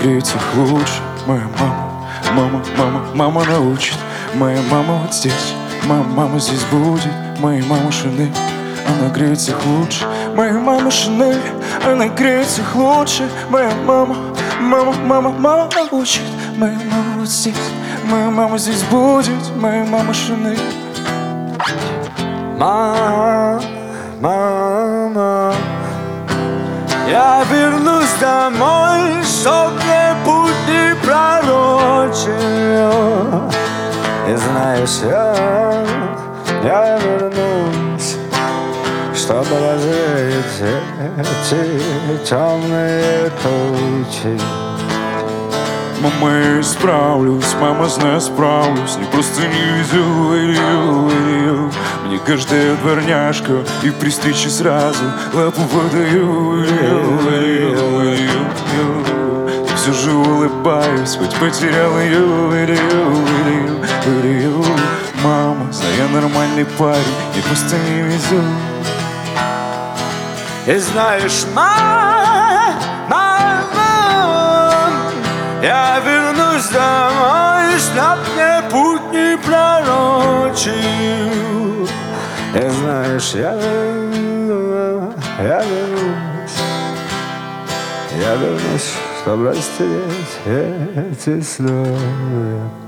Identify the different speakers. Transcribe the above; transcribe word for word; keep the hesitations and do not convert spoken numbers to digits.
Speaker 1: греет их лучше. Моя мама, мама, мама, мама научит. Моя мама вот здесь, моя мама здесь будет. Моя мама Шинель, она греет их лучше. Моя мама Шинель, она греет их лучше. Моя мама, мама, мама, мама научит. Моя мама вот здесь, моя мама здесь будет. Моя мама Шинель.
Speaker 2: Мама, мама, я вернусь домой, чтоб мне путь не пророчил. И знаешь, я, я вернусь, чтобы развеять эти темные тучи.
Speaker 1: Мама, я справлюсь, мама, знаю, справлюсь. Не просто не везу, илью, илью. Мне каждая дворняжка и при встрече сразу лапу подаю, илью, илью, илью. Я все же улыбаюсь, хоть потерял ее, илью, илью, илью. Мама, знаю, я нормальный парень, не просто не везу.
Speaker 2: И знаешь, мама, мама, я вернусь домой, чтоб мне путь не пророчил. И знаешь, я вернусь, я вернусь, я вернусь, чтоб растереть эти слезы.